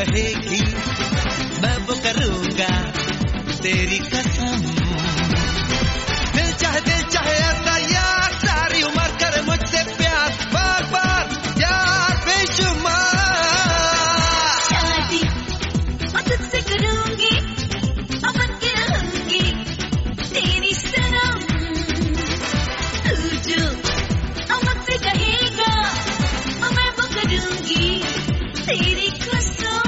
कहेगी मैं वो करूँगा तेरी कसम। दिल चाहे ऐसा यार सारी उम्र करे मुझसे प्यार बार बार यार बेशुमार। शादी मैं तुझसे करूँगी अब बन के रहूँगी तेरी सनम। तू जो अब मुझसे कहेगा मैं वो करूँगी तेरी कसम।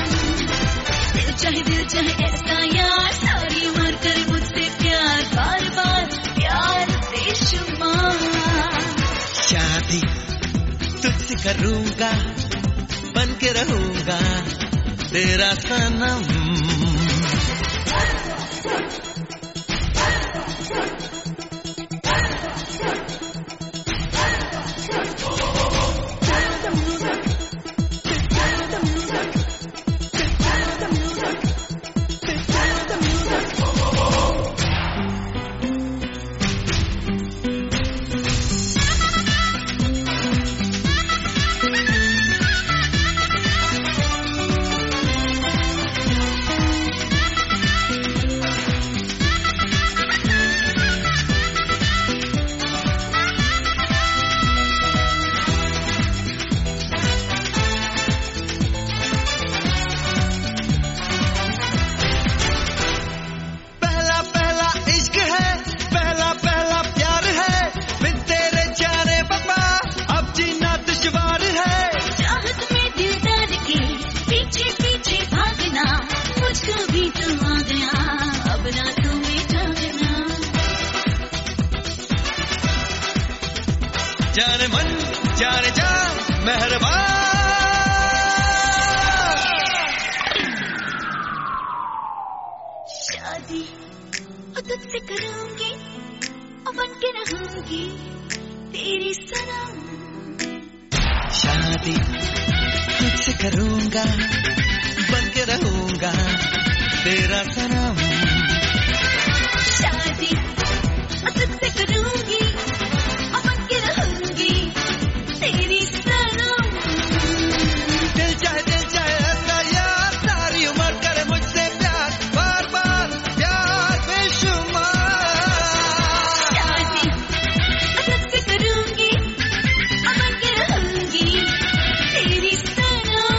दिल चाहे ऐसा यार सारी उम्र करे मुझसे प्यार बार बार प्यार बेशुमार। शादी तुझसे करूँगा बन के रहूँगा तेरा सनम। जाने मन जाने जा मेहरबान। शादी तुझसे करूँगी और बन के रहूँगी तेरी सनम। शादी तुझसे करूँगा बन के रहूँगा तेरा सनम। शादी तुझसे करूँगी और बन के रहूँगी तेरी सनम। दिल चाहे ऐसा यार सारी उम्र करे मुझसे प्यार बार बार प्यार बेशुमार। शादी तुझसे करूँगी और बन के रहूँगी तेरी सनम।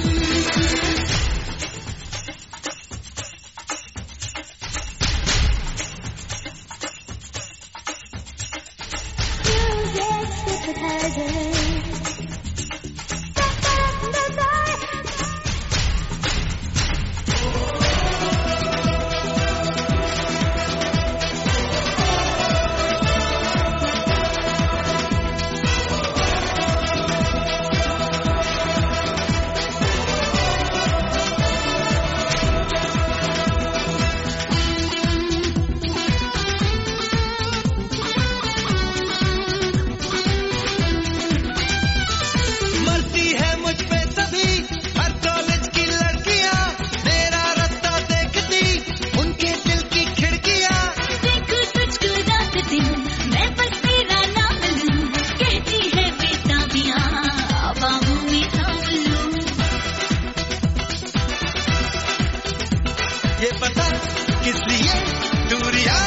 ये पता किस लिए दूरियां।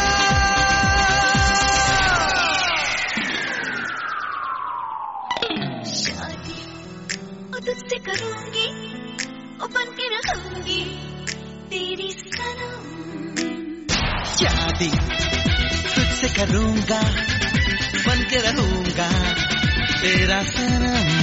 शादी तुझसे करूँगी और बन के रहूँगी तेरी सनम। शादी तुझसे करूँगा बन के रहूँगा तेरा सनम।